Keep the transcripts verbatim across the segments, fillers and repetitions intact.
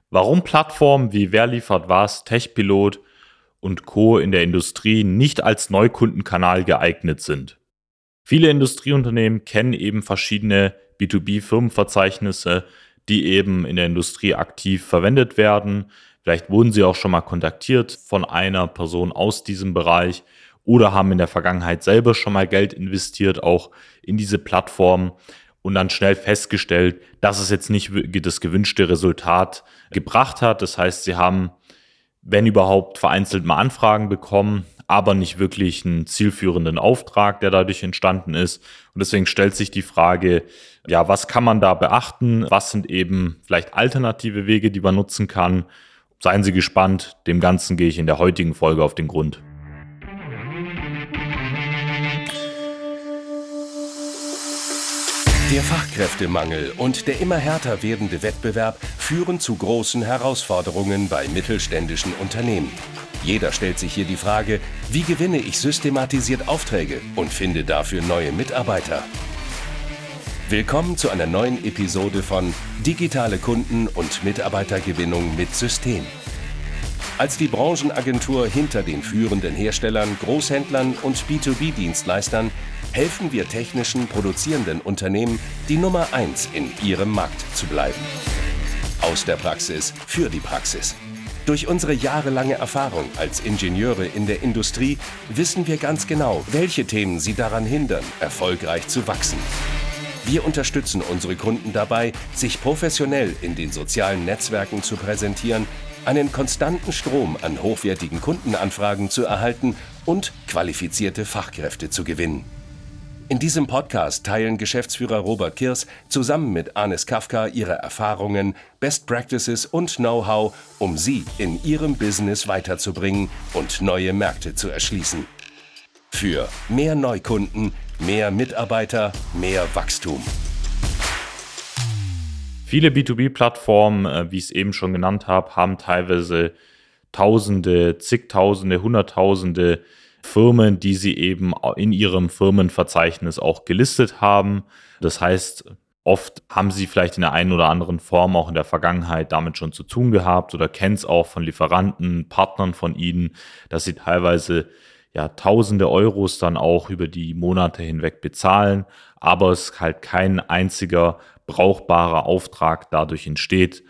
Warum Plattformen wie Wer liefert was, Techpilot und Co. in der Industrie nicht als Neukundenkanal geeignet sind. Viele Industrieunternehmen kennen eben verschiedene B zwei B-Firmenverzeichnisse, die eben in der Industrie aktiv verwendet werden. Vielleicht wurden sie auch schon mal kontaktiert von einer Person aus diesem Bereich oder haben in der Vergangenheit selber schon mal Geld investiert, auch in diese Plattform und dann schnell festgestellt, dass es jetzt nicht das gewünschte Resultat gebracht hat. Das heißt, sie haben, wenn überhaupt, vereinzelt mal Anfragen bekommen, aber nicht wirklich einen zielführenden Auftrag, der dadurch entstanden ist. Und deswegen stellt sich die Frage, ja, was kann man da beachten? Was sind eben vielleicht alternative Wege, die man nutzen kann? Seien Sie gespannt. Dem Ganzen gehe ich in der heutigen Folge auf den Grund. Der Fachkräftemangel und der immer härter werdende Wettbewerb führen zu großen Herausforderungen bei mittelständischen Unternehmen. Jeder stellt sich hier die Frage, wie gewinne ich systematisiert Aufträge und finde dafür neue Mitarbeiter? Willkommen zu einer neuen Episode von Digitale Kunden- und Mitarbeitergewinnung mit System. Als die Branchenagentur hinter den führenden Herstellern, Großhändlern und B zwei B-Dienstleistern helfen wir technischen, produzierenden Unternehmen, die Nummer eins in ihrem Markt zu bleiben. Aus der Praxis für die Praxis. Durch unsere jahrelange Erfahrung als Ingenieure in der Industrie wissen wir ganz genau, welche Themen sie daran hindern, erfolgreich zu wachsen. Wir unterstützen unsere Kunden dabei, sich professionell in den sozialen Netzwerken zu präsentieren, einen konstanten Strom an hochwertigen Kundenanfragen zu erhalten und qualifizierte Fachkräfte zu gewinnen. In diesem Podcast teilen Geschäftsführer Robert Kirs zusammen mit Anis Kafka ihre Erfahrungen, Best Practices und Know-how, um sie in ihrem Business weiterzubringen und neue Märkte zu erschließen. Für mehr Neukunden, mehr Mitarbeiter, mehr Wachstum. Viele B zwei B-Plattformen, wie ich es eben schon genannt habe, haben teilweise Tausende, zigtausende, Hunderttausende Firmen, die sie eben in ihrem Firmenverzeichnis auch gelistet haben. Das heißt, oft haben sie vielleicht in der einen oder anderen Form auch in der Vergangenheit damit schon zu tun gehabt oder kennen es auch von Lieferanten, Partnern von ihnen, dass sie teilweise ja tausende Euros dann auch über die Monate hinweg bezahlen, aber es halt kein einziger brauchbarer Auftrag dadurch entsteht.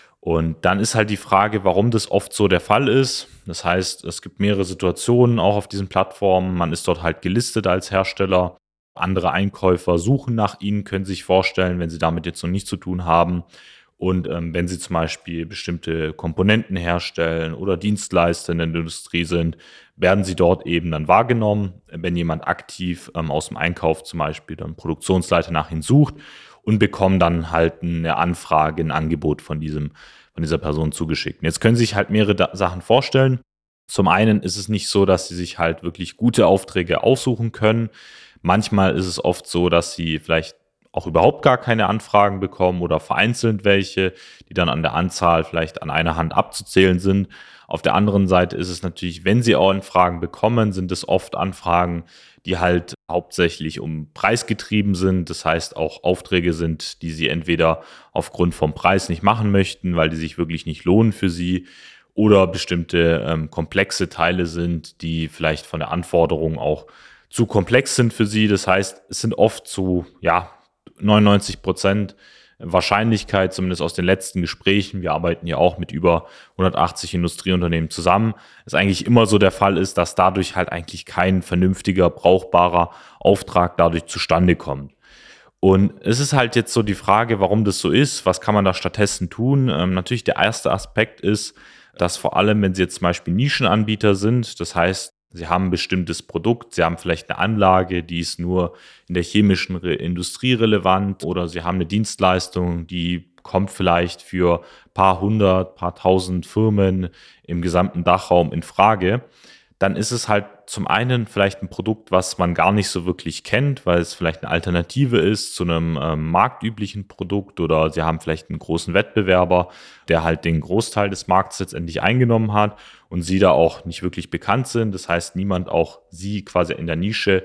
Und dann ist halt die Frage, warum das oft so der Fall ist. Das heißt, es gibt mehrere Situationen auch auf diesen Plattformen. Man ist dort halt gelistet als Hersteller. Andere Einkäufer suchen nach ihnen, können sich vorstellen, wenn sie damit jetzt noch nichts zu tun haben. Und ähm, wenn sie zum Beispiel bestimmte Komponenten herstellen oder Dienstleister in der Industrie sind, werden sie dort eben dann wahrgenommen, wenn jemand aktiv ähm, aus dem Einkauf zum Beispiel dann Produktionsleiter nach ihnen sucht und bekommen dann halt eine Anfrage, ein Angebot von diesem, von dieser Person zugeschickt. Und jetzt können Sie sich halt mehrere da- Sachen vorstellen. Zum einen ist es nicht so, dass Sie sich halt wirklich gute Aufträge aussuchen können. Manchmal ist es oft so, dass Sie vielleicht auch überhaupt gar keine Anfragen bekommen oder vereinzelt welche, die dann an der Anzahl vielleicht an einer Hand abzuzählen sind. Auf der anderen Seite ist es natürlich, wenn Sie auch Anfragen bekommen, sind es oft Anfragen, die halt hauptsächlich um Preis getrieben sind. Das heißt, auch Aufträge sind, die Sie entweder aufgrund vom Preis nicht machen möchten, weil die sich wirklich nicht lohnen für Sie, oder bestimmte ähm, komplexe Teile sind, die vielleicht von der Anforderung auch zu komplex sind für Sie. Das heißt, es sind oft so, ja, neunundneunzig Prozent Wahrscheinlichkeit, zumindest aus den letzten Gesprächen, wir arbeiten ja auch mit über hundertachtzig Industrieunternehmen zusammen, es eigentlich immer so der Fall ist, dass dadurch halt eigentlich kein vernünftiger, brauchbarer Auftrag dadurch zustande kommt. Und es ist halt jetzt so die Frage, warum das so ist, was kann man da stattdessen tun? Ähm, natürlich der erste Aspekt ist, dass vor allem, wenn Sie jetzt zum Beispiel Nischenanbieter sind, das heißt, Sie haben ein bestimmtes Produkt, Sie haben vielleicht eine Anlage, die ist nur in der chemischen Re- Industrie relevant, oder Sie haben eine Dienstleistung, die kommt vielleicht für ein paar hundert, paar tausend Firmen im gesamten Dachraum in Frage. Dann ist es halt zum einen vielleicht ein Produkt, was man gar nicht so wirklich kennt, weil es vielleicht eine Alternative ist zu einem ähm, marktüblichen Produkt, oder Sie haben vielleicht einen großen Wettbewerber, der halt den Großteil des Markts letztendlich eingenommen hat und Sie da auch nicht wirklich bekannt sind. Das heißt, niemand auch Sie quasi in der Nische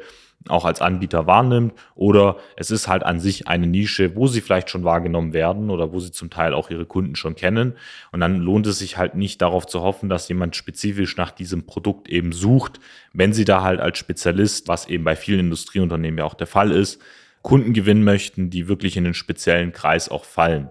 auch als Anbieter wahrnimmt, oder es ist halt an sich eine Nische, wo sie vielleicht schon wahrgenommen werden oder wo sie zum Teil auch ihre Kunden schon kennen. Und dann lohnt es sich halt nicht darauf zu hoffen, dass jemand spezifisch nach diesem Produkt eben sucht, wenn sie da halt als Spezialist, was eben bei vielen Industrieunternehmen ja auch der Fall ist, Kunden gewinnen möchten, die wirklich in den speziellen Kreis auch fallen.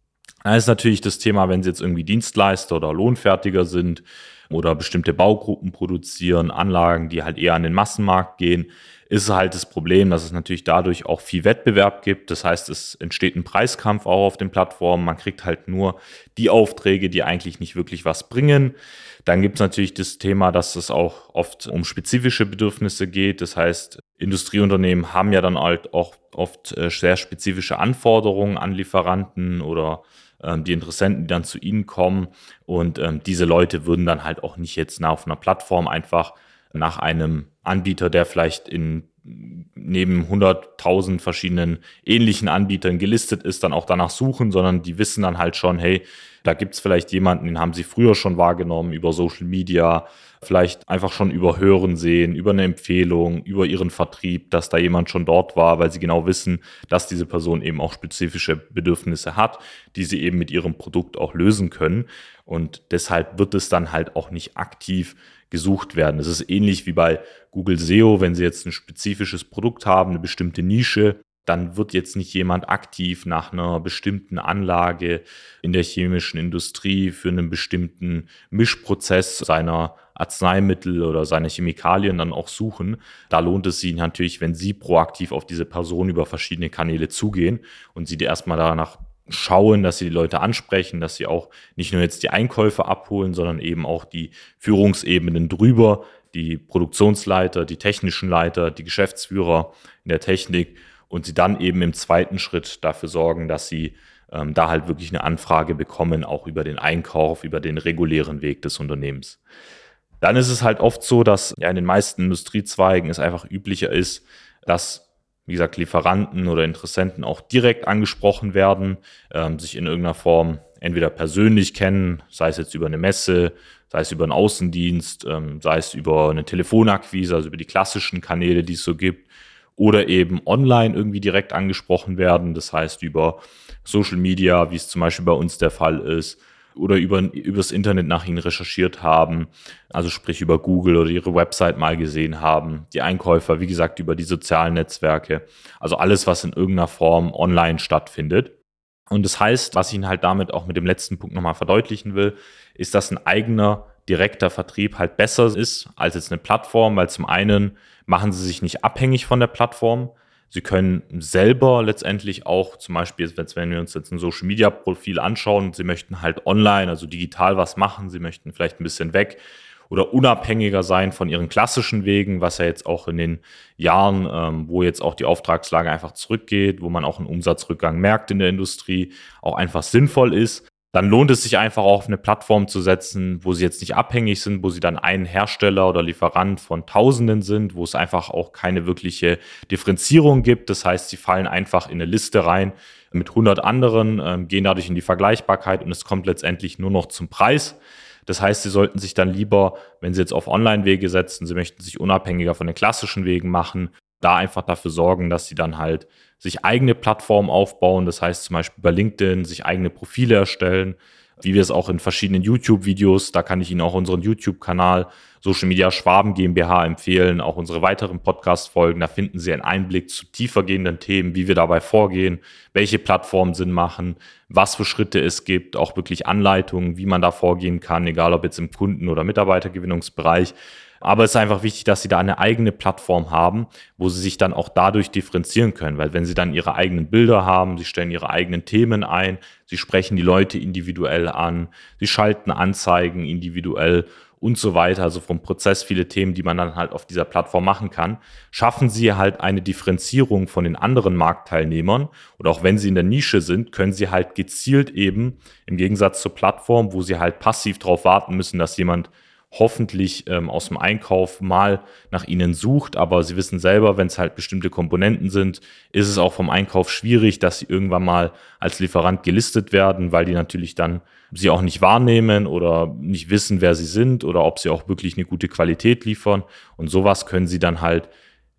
Da ist natürlich das Thema, wenn sie jetzt irgendwie Dienstleister oder Lohnfertiger sind oder bestimmte Baugruppen produzieren, Anlagen, die halt eher an den Massenmarkt gehen, ist halt das Problem, dass es natürlich dadurch auch viel Wettbewerb gibt. Das heißt, es entsteht ein Preiskampf auch auf den Plattformen. Man kriegt halt nur die Aufträge, die eigentlich nicht wirklich was bringen. Dann gibt es natürlich das Thema, dass es auch oft um spezifische Bedürfnisse geht. Das heißt, Industrieunternehmen haben ja dann halt auch oft sehr spezifische Anforderungen an Lieferanten oder ähm, die Interessenten, die dann zu ihnen kommen. Und ähm, diese Leute würden dann halt auch nicht jetzt auf einer Plattform einfach nach einem Anbieter, der vielleicht in neben hunderttausend verschiedenen ähnlichen Anbietern gelistet ist, dann auch danach suchen, sondern die wissen dann halt schon, hey, da gibt es vielleicht jemanden, den haben sie früher schon wahrgenommen über Social Media, vielleicht einfach schon über Hören sehen, über eine Empfehlung, über ihren Vertrieb, dass da jemand schon dort war, weil sie genau wissen, dass diese Person eben auch spezifische Bedürfnisse hat, die sie eben mit ihrem Produkt auch lösen können. Und deshalb wird es dann halt auch nicht aktiv gesucht werden. Es ist ähnlich wie bei Google S E O, wenn Sie jetzt ein spezifisches Produkt haben, eine bestimmte Nische, dann wird jetzt nicht jemand aktiv nach einer bestimmten Anlage in der chemischen Industrie für einen bestimmten Mischprozess seiner Arzneimittel oder seine Chemikalien dann auch suchen. Da lohnt es sich natürlich, wenn Sie proaktiv auf diese Person über verschiedene Kanäle zugehen und Sie erstmal danach schauen, dass sie die Leute ansprechen, dass sie auch nicht nur jetzt die Einkäufe abholen, sondern eben auch die Führungsebenen drüber, die Produktionsleiter, die technischen Leiter, die Geschäftsführer in der Technik und sie dann eben im zweiten Schritt dafür sorgen, dass sie ähm, da halt wirklich eine Anfrage bekommen, auch über den Einkauf, über den regulären Weg des Unternehmens. Dann ist es halt oft so, dass ja in den meisten Industriezweigen es einfach üblicher ist, dass wie gesagt, Lieferanten oder Interessenten auch direkt angesprochen werden, ähm, sich in irgendeiner Form entweder persönlich kennen, sei es jetzt über eine Messe, sei es über einen Außendienst, ähm, sei es über eine Telefonakquise, also über die klassischen Kanäle, die es so gibt, oder eben online irgendwie direkt angesprochen werden, das heißt über Social Media, wie es zum Beispiel bei uns der Fall ist, oder über übers Internet nach ihnen recherchiert haben, also sprich über Google oder ihre Website mal gesehen haben, die Einkäufer, wie gesagt, über die sozialen Netzwerke, also alles, was in irgendeiner Form online stattfindet. Und das heißt, was ich Ihnen halt damit auch mit dem letzten Punkt nochmal verdeutlichen will, ist, dass ein eigener direkter Vertrieb halt besser ist als jetzt eine Plattform, weil zum einen machen Sie sich nicht abhängig von der Plattform. Sie können selber letztendlich auch, zum Beispiel, wenn wir uns jetzt ein Social-Media-Profil anschauen und Sie möchten halt online, also digital was machen, Sie möchten vielleicht ein bisschen weg oder unabhängiger sein von Ihren klassischen Wegen, was ja jetzt auch in den Jahren, ähm, wo jetzt auch die Auftragslage einfach zurückgeht, wo man auch einen Umsatzrückgang merkt in der Industrie, auch einfach sinnvoll ist. Dann lohnt es sich einfach auch auf eine Plattform zu setzen, wo sie jetzt nicht abhängig sind, wo sie dann ein Hersteller oder Lieferant von Tausenden sind, wo es einfach auch keine wirkliche Differenzierung gibt. Das heißt, sie fallen einfach in eine Liste rein mit hundert anderen, ähm, gehen dadurch in die Vergleichbarkeit und es kommt letztendlich nur noch zum Preis. Das heißt, sie sollten sich dann lieber, wenn sie jetzt auf Online-Wege setzen, sie möchten sich unabhängiger von den klassischen Wegen machen, da einfach dafür sorgen, dass sie dann halt sich eigene Plattformen aufbauen, das heißt zum Beispiel bei LinkedIn sich eigene Profile erstellen, wie wir es auch in verschiedenen YouTube-Videos, da kann ich Ihnen auch unseren YouTube-Kanal Social Media Schwaben GmbH empfehlen, auch unsere weiteren Podcast-Folgen, da finden Sie einen Einblick zu tiefergehenden Themen, wie wir dabei vorgehen, welche Plattformen Sinn machen, was für Schritte es gibt, auch wirklich Anleitungen, wie man da vorgehen kann, egal ob jetzt im Kunden- oder Mitarbeitergewinnungsbereich. Aber es ist einfach wichtig, dass Sie da eine eigene Plattform haben, wo Sie sich dann auch dadurch differenzieren können. Weil wenn Sie dann Ihre eigenen Bilder haben, Sie stellen Ihre eigenen Themen ein, Sie sprechen die Leute individuell an, Sie schalten Anzeigen individuell und so weiter, also vom Prozess viele Themen, die man dann halt auf dieser Plattform machen kann, schaffen Sie halt eine Differenzierung von den anderen Marktteilnehmern oder auch wenn Sie in der Nische sind, können Sie halt gezielt eben im Gegensatz zur Plattform, wo Sie halt passiv darauf warten müssen, dass jemand hoffentlich ähm, aus dem Einkauf mal nach ihnen sucht, aber sie wissen selber, wenn es halt bestimmte Komponenten sind, ist es auch vom Einkauf schwierig, dass sie irgendwann mal als Lieferant gelistet werden, weil die natürlich dann sie auch nicht wahrnehmen oder nicht wissen, wer sie sind oder ob sie auch wirklich eine gute Qualität liefern und sowas können sie dann halt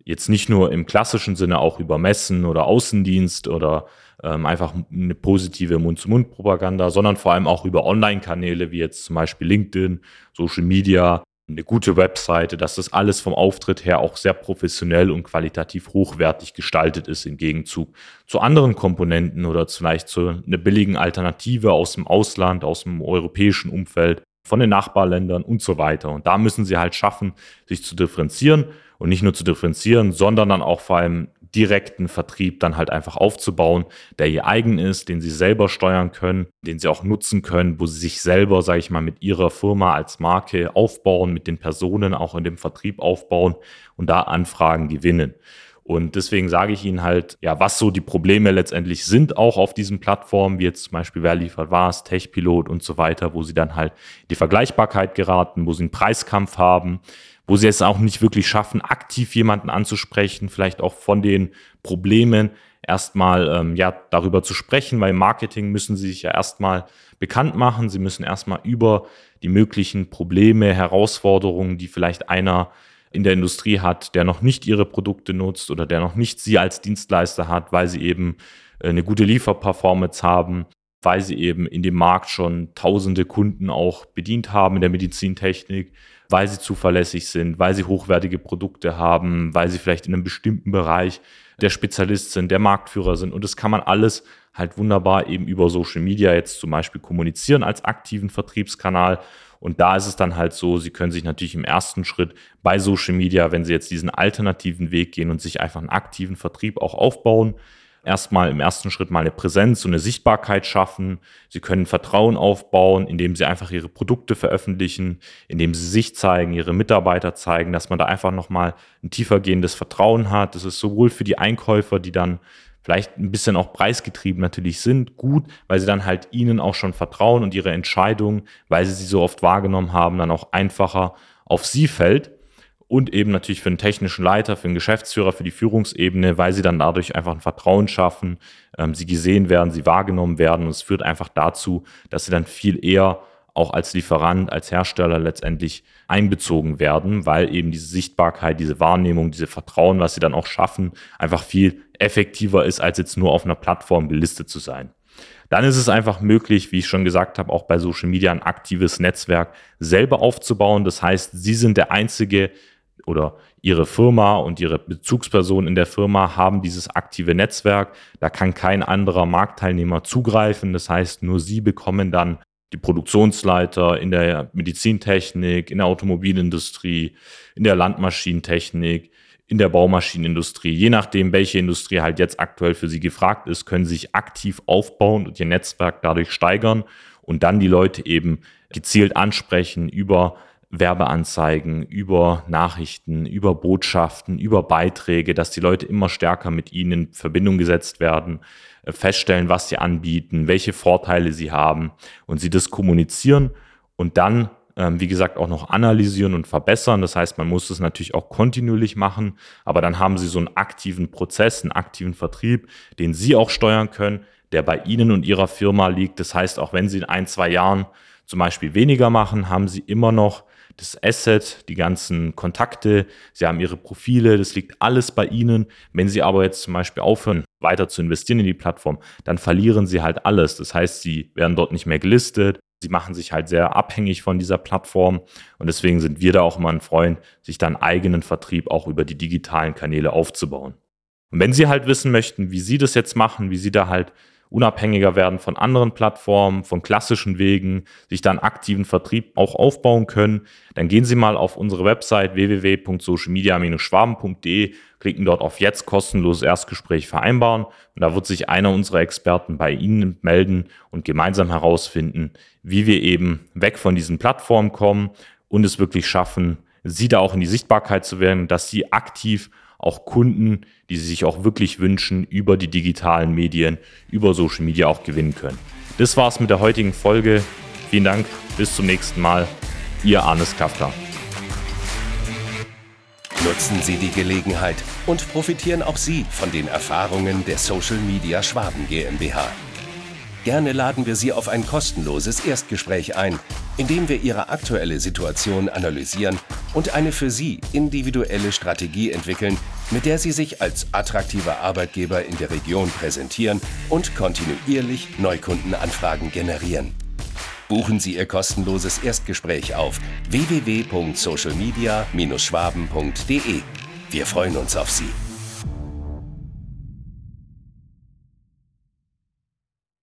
Jetzt nicht nur im klassischen Sinne, auch über Messen oder Außendienst oder ähm, einfach eine positive Mund-zu-Mund-Propaganda, sondern vor allem auch über Online-Kanäle wie jetzt zum Beispiel LinkedIn, Social Media, eine gute Webseite, dass das alles vom Auftritt her auch sehr professionell und qualitativ hochwertig gestaltet ist im Gegenzug zu anderen Komponenten oder vielleicht zu einer billigen Alternative aus dem Ausland, aus dem europäischen Umfeld, von den Nachbarländern und so weiter. Und da müssen sie halt schaffen, sich zu differenzieren und nicht nur zu differenzieren, sondern dann auch vor allem direkten Vertrieb dann halt einfach aufzubauen, der ihr eigen ist, den sie selber steuern können, den sie auch nutzen können, wo sie sich selber, sage ich mal, mit ihrer Firma als Marke aufbauen, mit den Personen auch in dem Vertrieb aufbauen und da Anfragen gewinnen. Und deswegen sage ich Ihnen halt, ja, was so die Probleme letztendlich sind, auch auf diesen Plattformen, wie jetzt zum Beispiel Wer liefert was, Techpilot und so weiter, wo sie dann halt in die Vergleichbarkeit geraten, wo sie einen Preiskampf haben, wo sie es auch nicht wirklich schaffen, aktiv jemanden anzusprechen, vielleicht auch von den Problemen erstmal ähm, ja, darüber zu sprechen, weil im Marketing müssen sie sich ja erstmal bekannt machen, sie müssen erstmal über die möglichen Probleme, Herausforderungen, die vielleicht einer in der Industrie hat, der noch nicht ihre Produkte nutzt oder der noch nicht sie als Dienstleister hat, weil sie eben eine gute Lieferperformance haben, weil sie eben in dem Markt schon tausende Kunden auch bedient haben in der Medizintechnik, weil sie zuverlässig sind, weil sie hochwertige Produkte haben, weil sie vielleicht in einem bestimmten Bereich der Spezialist sind, der Marktführer sind. Und das kann man alles halt wunderbar eben über Social Media jetzt zum Beispiel kommunizieren als aktiven Vertriebskanal. Und da ist es dann halt so, Sie können sich natürlich im ersten Schritt bei Social Media, wenn Sie jetzt diesen alternativen Weg gehen und sich einfach einen aktiven Vertrieb auch aufbauen, erstmal im ersten Schritt mal eine Präsenz und eine Sichtbarkeit schaffen. Sie können Vertrauen aufbauen, indem Sie einfach Ihre Produkte veröffentlichen, indem Sie sich zeigen, Ihre Mitarbeiter zeigen, dass man da einfach nochmal ein tiefergehendes Vertrauen hat. Das ist sowohl für die Einkäufer, die dann vielleicht ein bisschen auch preisgetrieben natürlich sind, gut, weil sie dann halt ihnen auch schon vertrauen und ihre Entscheidung, weil sie sie so oft wahrgenommen haben, dann auch einfacher auf sie fällt. Und eben natürlich für den technischen Leiter, für den Geschäftsführer, für die Führungsebene, weil sie dann dadurch einfach ein Vertrauen schaffen, ähm, sie gesehen werden, sie wahrgenommen werden. Und es führt einfach dazu, dass sie dann viel eher auch als Lieferant, als Hersteller letztendlich einbezogen werden, weil eben diese Sichtbarkeit, diese Wahrnehmung, diese Vertrauen, was sie dann auch schaffen, einfach viel effektiver ist, als jetzt nur auf einer Plattform gelistet zu sein. Dann ist es einfach möglich, wie ich schon gesagt habe, auch bei Social Media ein aktives Netzwerk selber aufzubauen. Das heißt, Sie sind der einzige oder Ihre Firma und Ihre Bezugsperson in der Firma haben dieses aktive Netzwerk. Da kann kein anderer Marktteilnehmer zugreifen. Das heißt, nur Sie bekommen dann die Produktionsleiter in der Medizintechnik, in der Automobilindustrie, in der Landmaschinentechnik, in der Baumaschinenindustrie, je nachdem, welche Industrie halt jetzt aktuell für Sie gefragt ist, können Sie sich aktiv aufbauen und Ihr Netzwerk dadurch steigern und dann die Leute eben gezielt ansprechen über Werbeanzeigen, über Nachrichten, über Botschaften, über Beiträge, dass die Leute immer stärker mit Ihnen in Verbindung gesetzt werden, feststellen, was Sie anbieten, welche Vorteile Sie haben und Sie das kommunizieren und dann, ähm, wie gesagt, auch noch analysieren und verbessern. Das heißt, man muss das natürlich auch kontinuierlich machen, aber dann haben Sie so einen aktiven Prozess, einen aktiven Vertrieb, den Sie auch steuern können, der bei Ihnen und Ihrer Firma liegt. Das heißt, auch wenn Sie in ein, zwei Jahren zum Beispiel weniger machen, haben Sie immer noch das Asset, die ganzen Kontakte, Sie haben Ihre Profile, das liegt alles bei Ihnen. Wenn Sie aber jetzt zum Beispiel aufhören, weiter zu investieren in die Plattform, dann verlieren Sie halt alles. Das heißt, Sie werden dort nicht mehr gelistet. Sie machen sich halt sehr abhängig von dieser Plattform und deswegen sind wir da auch immer ein Freund, sich dann eigenen Vertrieb auch über die digitalen Kanäle aufzubauen. Und wenn Sie halt wissen möchten, wie Sie das jetzt machen, wie Sie da halt unabhängiger werden von anderen Plattformen, von klassischen Wegen, sich dann aktiven Vertrieb auch aufbauen können, dann gehen Sie mal auf unsere Website w w w punkt social media dash schwaben punkt d e, klicken dort auf jetzt kostenloses Erstgespräch vereinbaren und da wird sich einer unserer Experten bei Ihnen melden und gemeinsam herausfinden, wie wir eben weg von diesen Plattformen kommen und es wirklich schaffen, Sie da auch in die Sichtbarkeit zu werden, dass Sie aktiv auch Kunden, die sie sich auch wirklich wünschen, über die digitalen Medien, über Social Media auch gewinnen können. Das war's mit der heutigen Folge. Vielen Dank, bis zum nächsten Mal. Ihr Arnes Kafka. Nutzen Sie die Gelegenheit und profitieren auch Sie von den Erfahrungen der Social Media Schwaben GmbH. Gerne laden wir Sie auf ein kostenloses Erstgespräch ein, in dem wir Ihre aktuelle Situation analysieren und eine für Sie individuelle Strategie entwickeln, mit der Sie sich als attraktiver Arbeitgeber in der Region präsentieren und kontinuierlich Neukundenanfragen generieren. Buchen Sie Ihr kostenloses Erstgespräch auf w w w punkt social media Bindestrich schwaben punkt d e. Wir freuen uns auf Sie.